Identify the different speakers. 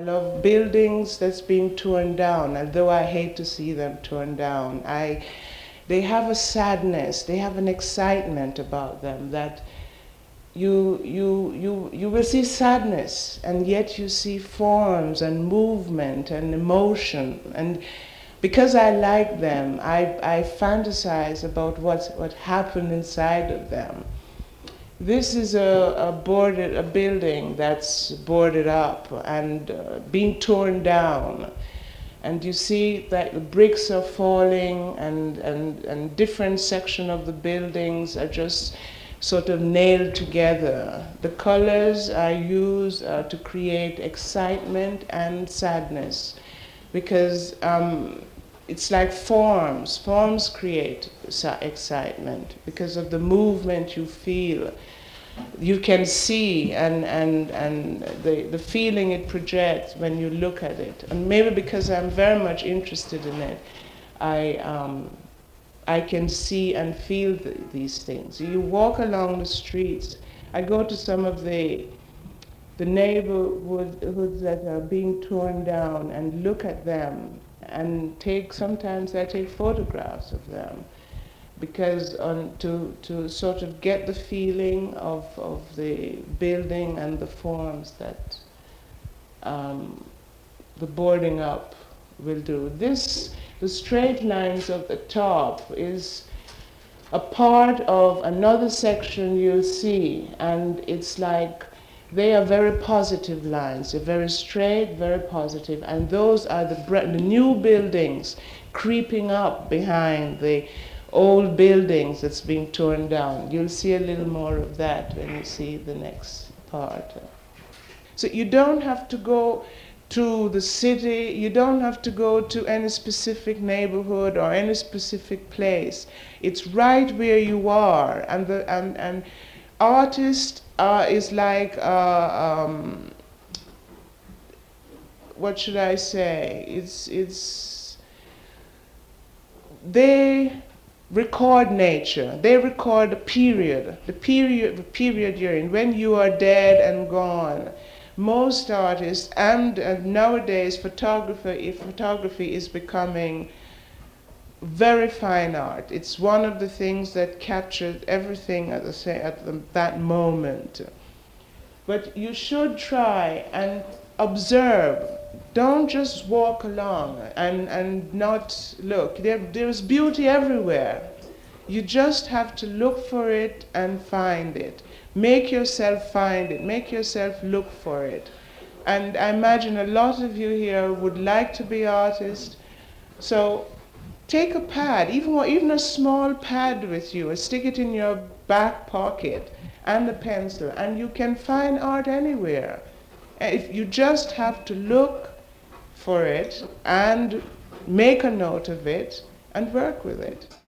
Speaker 1: love buildings that's being torn down, although I hate to see them torn down. They have a sadness, they have an excitement about them that you will see sadness, and yet you see forms and movement and emotion. And because I like them, I fantasize about what happened inside of them. This is a building that's boarded up and being torn down. And you see that the bricks are falling, and different sections of the buildings are just sort of nailed together. The colors are used to create excitement and sadness, because it's like forms. Forms create excitement because of the movement you feel. You can see and the feeling it projects when you look at it. And maybe because I'm very much interested in it, I can see and feel these things. You walk along the streets. I go to some of the neighborhoods that are being torn down and look at them, and sometimes I take photographs of them, because to sort of get the feeling of the building and the forms that the boarding up will do. The straight lines of the top is a part of another section you'll see, and it's like they are very positive lines. They're very straight, very positive, and those are the new buildings creeping up behind the old buildings that's being torn down. You'll see a little more of that when you see the next part. So you don't have to go to the city, you don't have to go to any specific neighborhood or any specific place. It's right where you are, and artist is like what should I say? They record nature. They record the period you're in, when you are dead and gone. Most artists, and nowadays photography is becoming very fine art. It's one of the things that captured everything at that moment. But you should try and observe. Don't just walk along and not look. There's beauty everywhere. You just have to look for it and find it. Make yourself find it. Make yourself look for it. And I imagine a lot of you here would like to be artists. So take a pad, even a small pad with you, and stick it in your back pocket, and a pencil, and you can find art anywhere. If you just have to look for it and make a note of it and work with it.